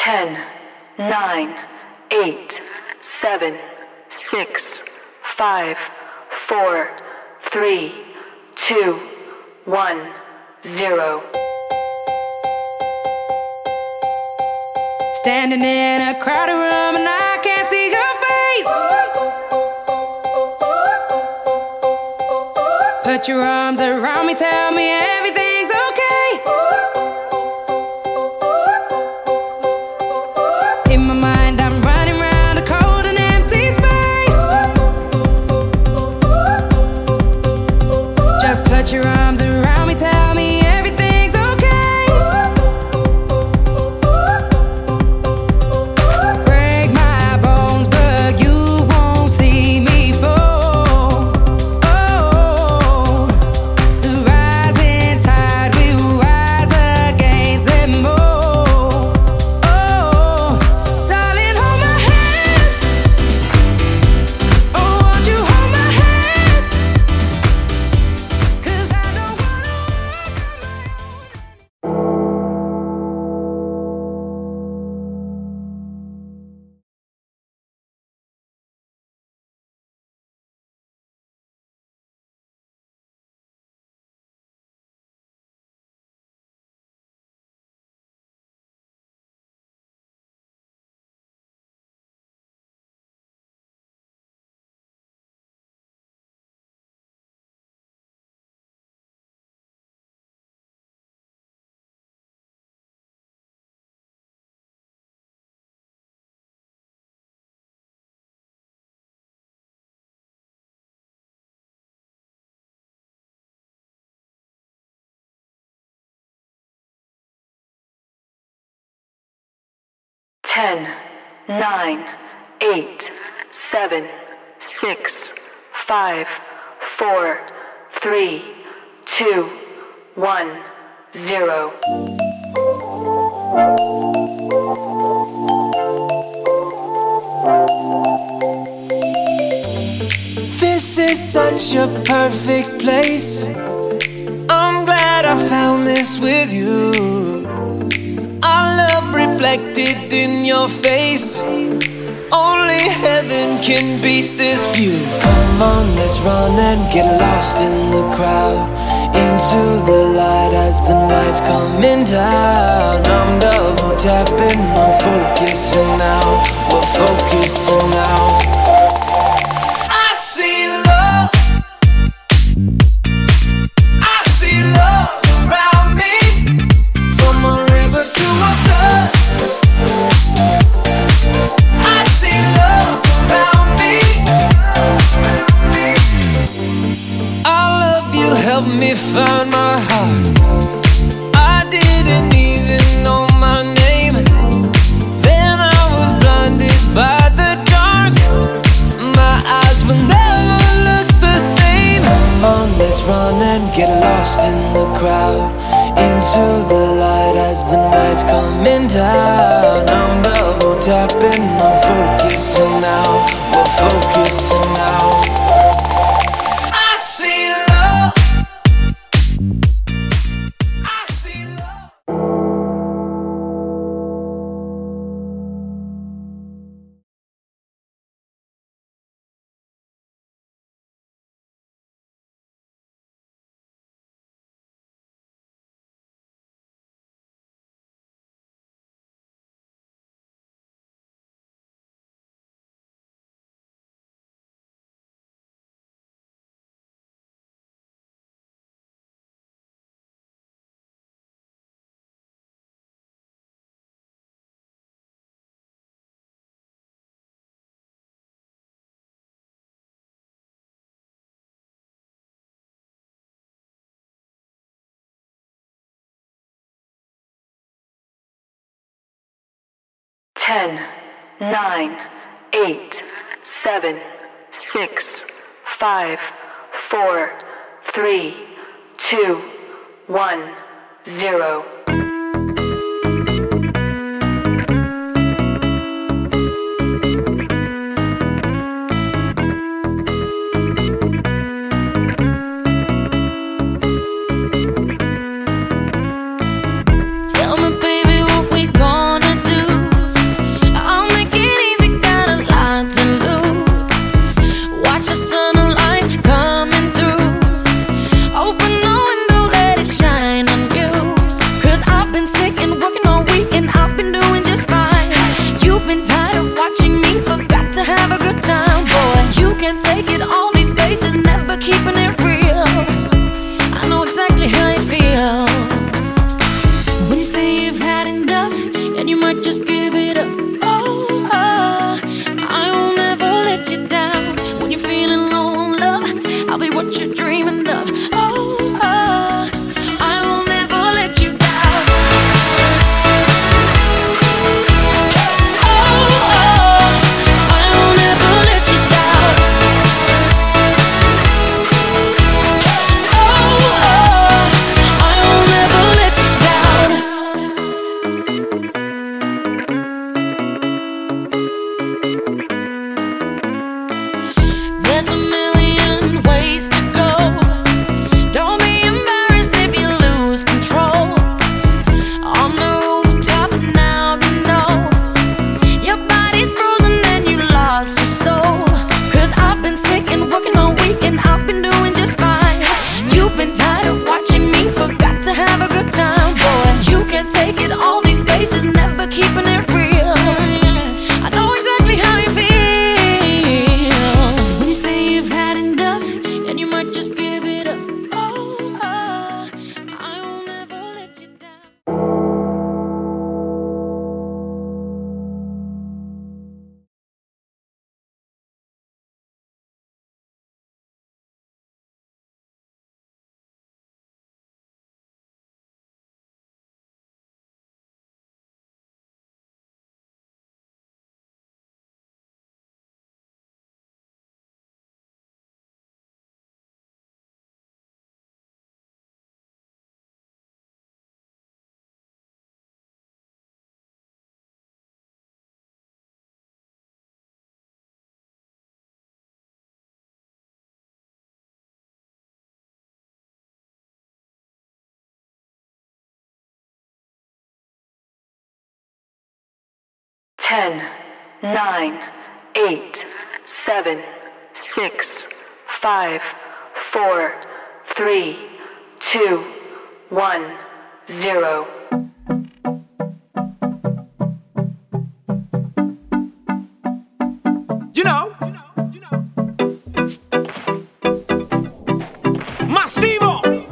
10, 9, 8, 7, 6, 5, 4, 3, 2, 1, 0. Standing in a crowded room and I can't see your face. Put your arms around me, tell me everything's okay. In my mind I'm running round a cold and empty space. Just put your arms around me, tell me everything's okay. Break my bones, but you won't see me fall. Oh, the rising tide will rise against them all. Oh, darling, hold my hand. Oh, won't you hold my hand? 'Cause I don't wanna walk on my own. 10, 9, 8, 7, 6, 5, 4, 3, 2, 1, 0. This is such a perfect place. I'm glad I found this with you. Our love reflected in your face. Only heaven can beat this view. Come on, let's run and get lost in the crowd. Into the light as the night's coming down. I'm double tapping, I'm focusing now. We're focusing now. I see love. I see love around me. From a river to a flood. I see love around me. I love you, help me find my heart. I didn't even know my name. Then I was blinded by the dark. My eyes will never look the same. Come on, let's run and get lost in the crowd. Into the light as the night's coming down. I'm double tapping, I'm focusing now. We're focusing now. I see love. I see love. Ten, 9, 8, 7, 6, 5, 4, 3, 2, 1, 0. Tell me, baby, what we gonna do? might just give it up. Oh, I will never let you down. When you're feeling low on love, I'll be what you're dreaming of. Oh, I will never let you down. Oh, I will never let you down. Oh, I will never let you down. There's a million ways to go. Don't be embarrassed if you lose control. On the rooftop now, you know your body's frozen and you lost your soul. 'Cause I've been sick and working all week and I've been doing just fine. You've been tired of watching me, forgot to have a good time. Boy, you can't take it, all these faces never keeping it real. I know exactly how you feel when you say you've had enough and you might just give it up. Oh, I will never let you down. Ten, 9, 8, 7, 6, 5, 4, 3, 2, 1, 0. You know. Masivo.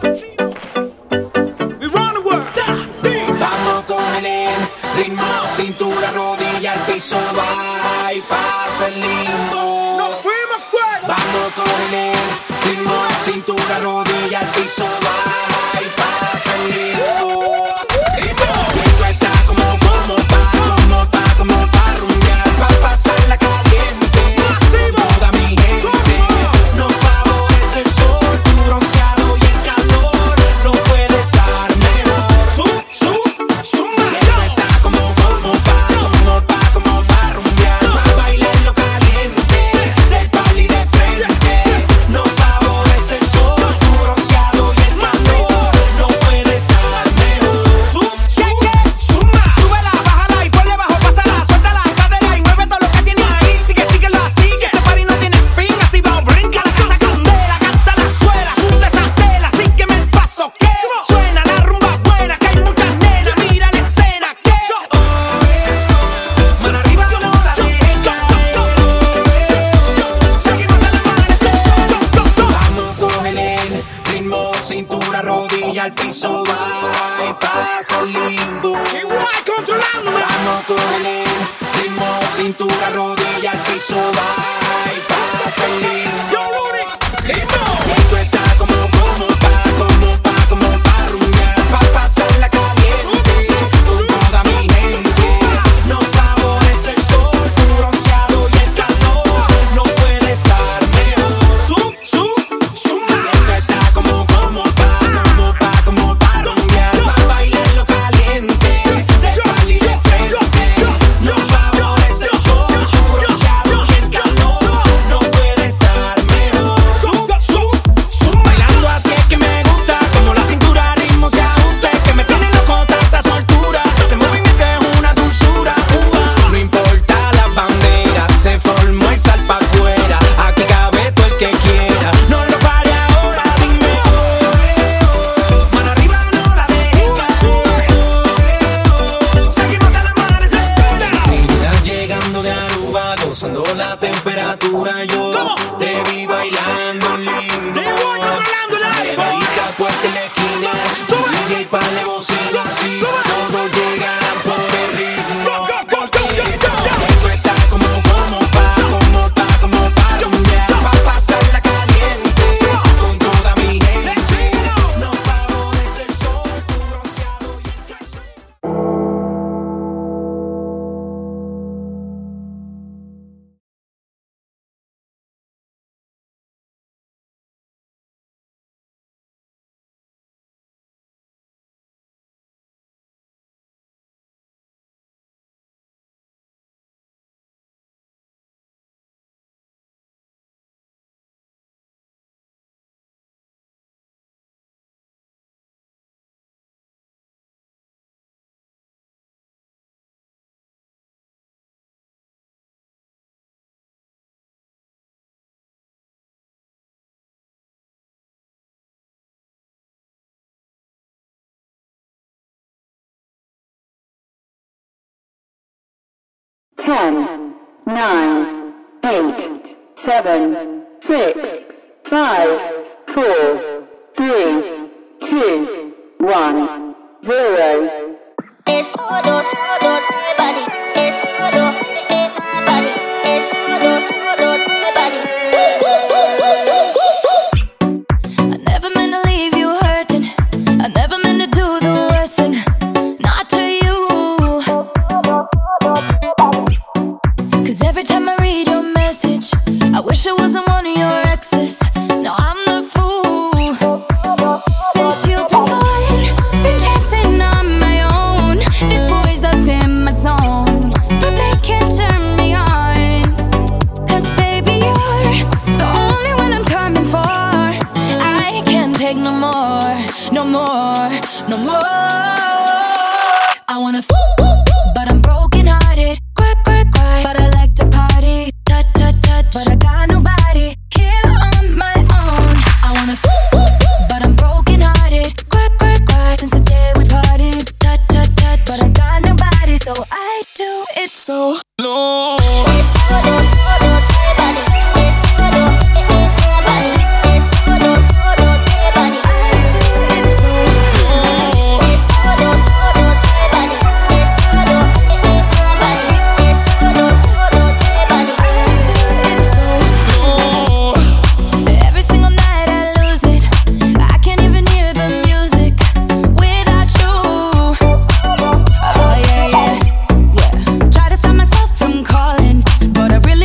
We run the world. Vamos con el ritmo, cintura, rodilla, al piso, va y pasa el limbo. Nos fuimos fuera. Vamos con el ritmo, cintura, rodilla, al piso, va y pasa el limbo. Y esto está como pa rumbear, pa pasarla caliente. Masivo. Toda mi gente, nos favorece el sol, tu bronceado y el calor, no puede estar mejor. Suma. Esto está como pa rumbear, pa bailarlo caliente, del pali de frente, nos favorece el sol, tu bronceado y el calor, no puede estar mejor. Suma. Súbela, bájala y ponle bajo, pásala, suelta la cadera y mueve todo lo que tienes ahí. Síguelo así, que este party no tiene fin. Activa, brinca la casa candela, canta la suela, sunde esas telas, sígueme el paso que suena la rumba buena, que hay muchas nenas, mira la escena que Mano arriba, no la dejen caer. seguimos hasta el amanecer. Vamos, cógele el ritmo, cintura, rodilla, al piso, va y pasa el limbo. Igual controlándome. Vamos con el ritmo, cintura, rodilla, al piso, va y pasa el limbo. Yo, Rudy, listo. Esto está como pa rumbear, pa pasarla caliente, con toda mi gente, nos favorece el sol, tu bronceado y el calor, no puede estar mejor. Suma. Esto está como pa rumbear, pa bailarlo caliente, del pali de frente, nos favorece el sol, tu bronceado y el calor, no puede estar mejor. Bailando 10, 9, 8, 7, 6, 5, 4, 3, 2, 1, 0. Es solo de body. Es solo de body. Es solo de body. I never meant to leave you hurting. I never meant to do the worst thing. Not to you. 'Cause every time I read your message, I wish I wasn't one of your exes. No, I'm the fool. Since you've been gone, been dancing on my own. This boy's up in my zone, but they can't turn me on. 'Cause baby, you're the only one I'm coming for. I can't take no more, no more, no more. I wanna but I'm broken hearted. But I like to party, touch, but I got nobody here on my own. I wanna but I'm broken hearted. Since the day we parted, touch, but I got nobody, so I do it so low. Es solo de body. Es solo de body. Es solo de body. I do it so low. Es solo de body. Es solo de body. Es solo de body. I do it so low. Every single night I lose it. I can't even hear the music without you. Oh yeah. Try to stop myself from calling, but I really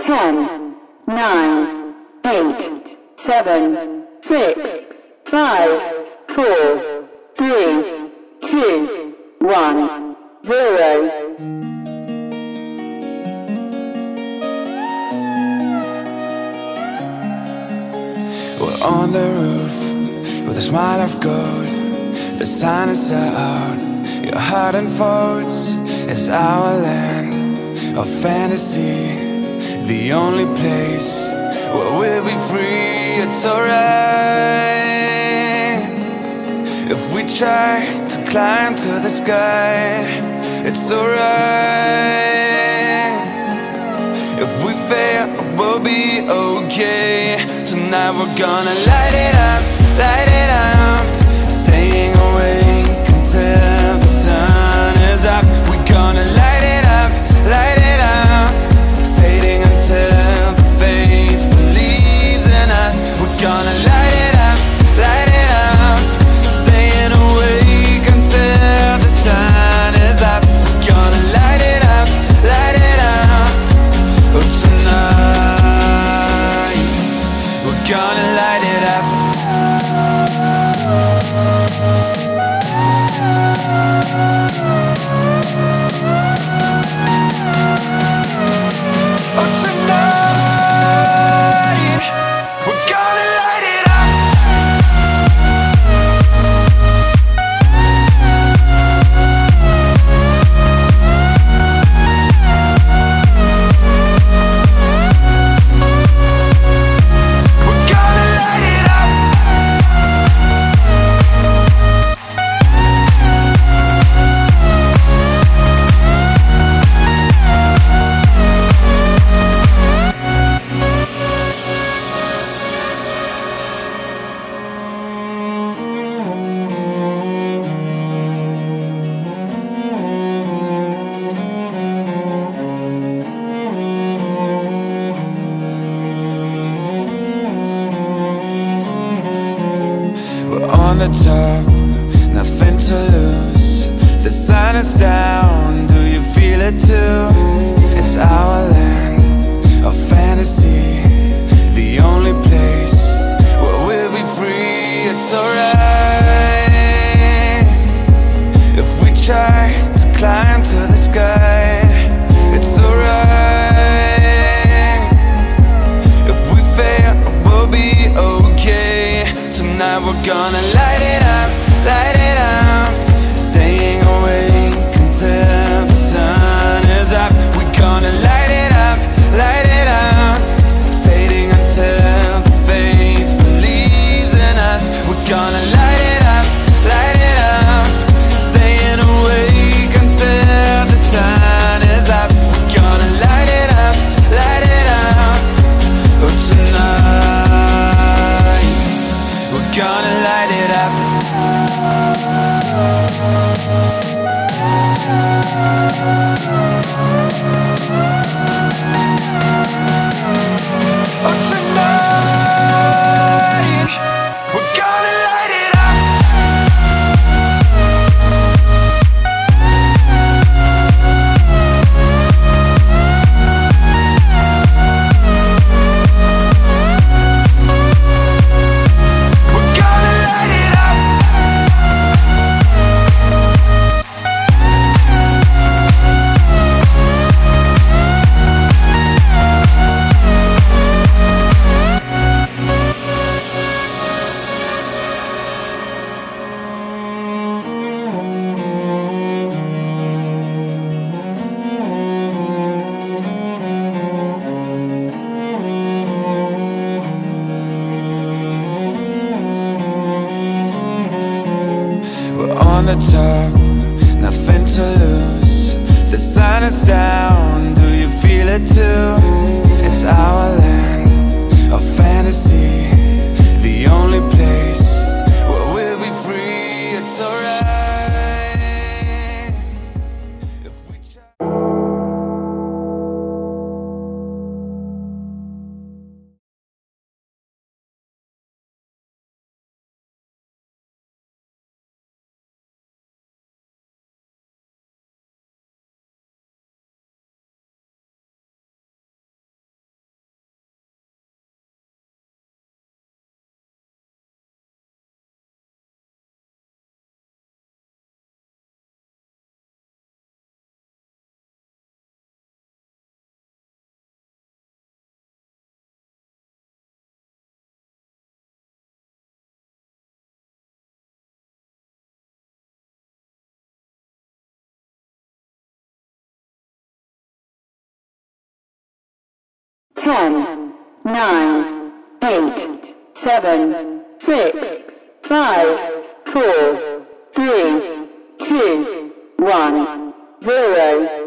10, 9, 8, 7, 6, 5, 4, 3, 2, 1, 0. We're on the roof with a smile of gold. The sun is out, your heart unfolds. It's our land of fantasy, the only place where we'll be free. It's alright if we try to climb to the sky. It's alright if we fail, we'll be okay. Tonight we're gonna light it up, staying awake until the sun is up. We're gonna light it up, fading until the faith believes in us. We're gonna light it up, staying awake until the sun is up. We're gonna light it up, oh tonight we're gonna light it up. Oh tonight we're gonna light it up. We're gonna light it up. We're on the top, nothing to lose. The sun is down, do you feel it too? It's our land of fantasy, the only place where we'll be free. It's alright if we try to climb to the sky. It's alright if we fail, we'll be okay. Tonight we're gonna light it up, staying awake until the sun is up. We're gonna light it up, fading until the faith believes in us. We're gonna light it up, staying awake until the sun is up. We're gonna light it up, oh tonight we're gonna light it up. Oh tonight we're gonna light it up. We're gonna light it up. We're on the top, nothing to lose. The sun is down, do you feel it too? It's our land of fantasy, the only place where we'll be free. It's alright if we try. 10, 9, 8, 7, 6, 5, 4, 3, 2, 1, 0.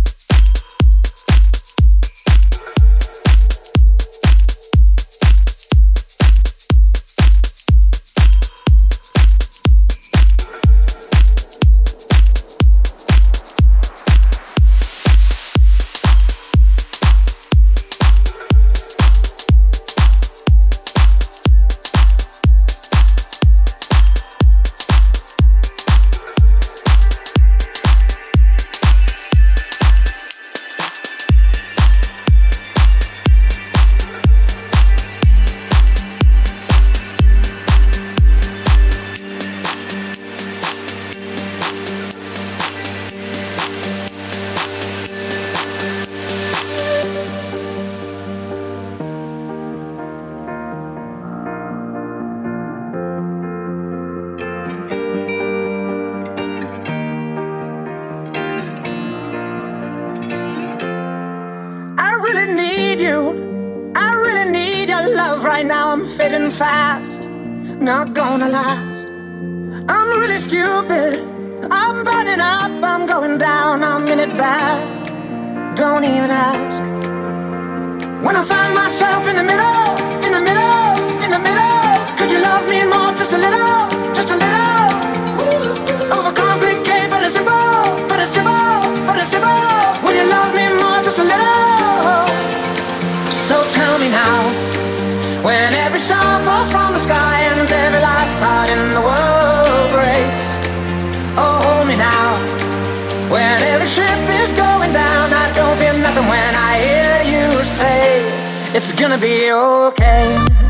Fading fast, not gonna last. I'm really stupid, I'm burning up, I'm going down, I'm in it bad. Don't even ask. When I find myself in the middle, in the middle, in the middle, could you love me more, just a little, just a little? Overcomplicate, but it's simple, but it's simple, but it's simple. Will you love me more, just a little? So tell me now, when every star falls from the sky and every last heart in the world breaks. Oh, hold me now. When every ship is going down, I don't feel nothing when I hear you say, it's gonna be okay.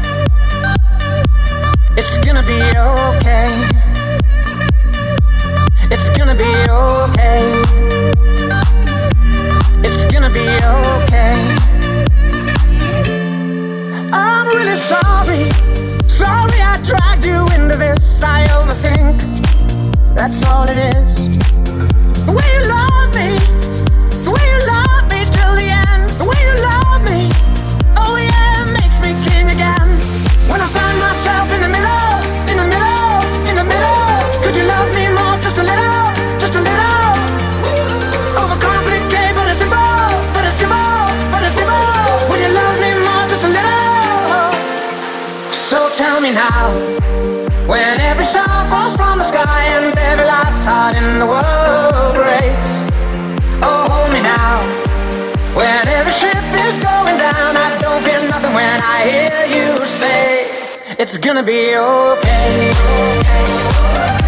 It's gonna be okay. It's gonna be okay. It's gonna be okay. I'm really sorry, sorry I dragged you into this. I overthink, that's all it is. The way you love me, the way you love me till the end. The way you love me, oh yeah, it makes me king again. When I find myself in the middle, in the middle, in the middle, could you love me more, just a little, just a little? Overcomplicate, but it's simple, but it's simple, but it's simple. Will you love me more, just a little? So tell me now, when every star falls from the sky and every last heart in the world breaks. Oh, hold me now, when every ship is going down, I don't feel nothing when I hear you say, it's gonna be okay.